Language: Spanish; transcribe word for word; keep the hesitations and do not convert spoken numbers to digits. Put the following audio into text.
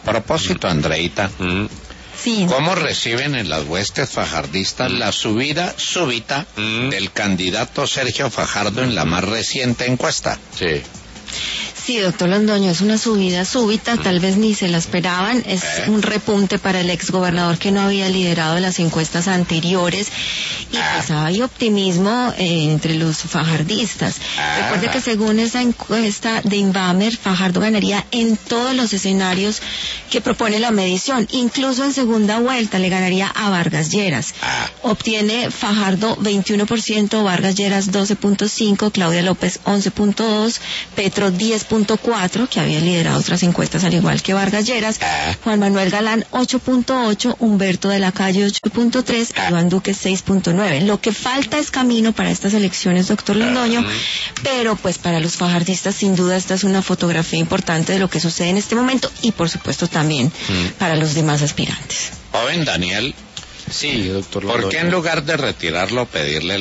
propósito, Andreita, Mm. Sí. ¿cómo reciben en las huestes fajardistas la subida súbita Mm. del candidato Sergio Fajardo en la más reciente encuesta? Sí. Sí, doctor Londoño, es una subida súbita, tal vez ni se la esperaban, es Eh. un repunte para el exgobernador que no había liderado las encuestas anteriores y Ah. pues hay optimismo eh, entre los fajardistas. Ah. Recuerde que según esa encuesta de Inbamer, Fajardo ganaría en todos los escenarios que propone la medición, incluso en segunda vuelta le ganaría a Vargas Lleras. Ah. Obtiene Fajardo veintiuno por ciento, Vargas Lleras doce punto cinco, Claudia López once punto dos, Petro diez punto cuatro, que había liderado otras encuestas al igual que Vargas Lleras, Ah. Juan Manuel Galán ocho punto ocho, Humberto de la Calle ocho punto tres, Ah. Iván Duque seis punto nueve. Lo que falta es camino para estas elecciones, doctor Londoño, pero pues para los fajardistas sin duda esta es una fotografía importante de lo que sucede en este momento y por supuesto también Mm. para los demás aspirantes. Joven Daniel, Sí, doctor ¿por qué Londoño. en lugar de retirarlo pedirle